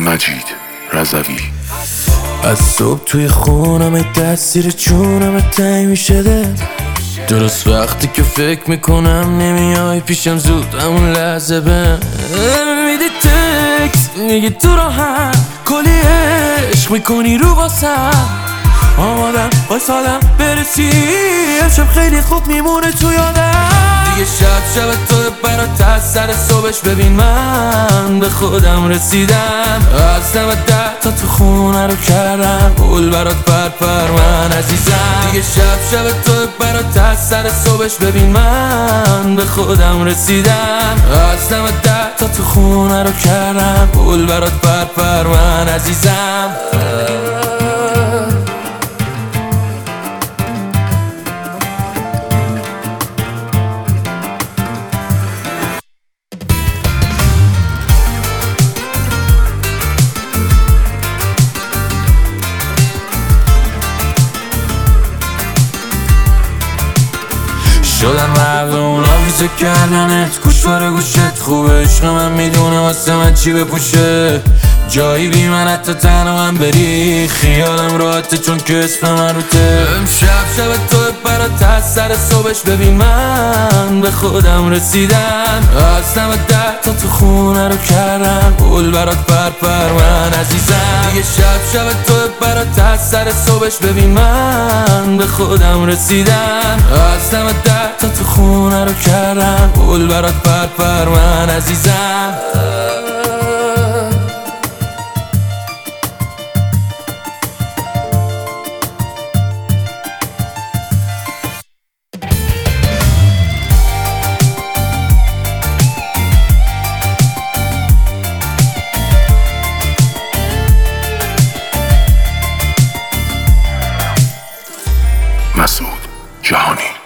مجید رضوی. از صبح توی خونم تاثیر چونم تنگ میشه ده، درست وقتی که فکر میکنم نمیای پیشم زود همون لحظه به میدی تکس میگی تو راحت کلی عشق میکنی رو واسم، آمادم واسادم برسی امشب خیلی خوب میمونه تو یادم. دیگه شب تو برات از سر صبحش ببین من به خودم رسیدم، از دم در تا تو خونه رو کردم پول برات پر من عزیزم. دیگه شب تو برات از سر صبحش ببین من به خودم رسیدم، از دم در تا تو خونه رو کردم پول برات پر من عزیزم. شدن مردم اونا ویزه کردنت گوشواره گوشت خوبه، عشق من میدونه واسه من چی بپوشه، جایی بی من حتی تنها من بری خیالم راحته چون که اسم من روته. امشب تو برات از سر صبحش ببین من به خودم رسیدم، از دم در تا تو خونه رو کردم پول برات پر من عزیزم. دیگه شب تو برات از سر صبحش ببین من به خودم رسیدم، از دم در تا تو خونه رو کردم پول برات پر من عزیزم. مسعود جهانی.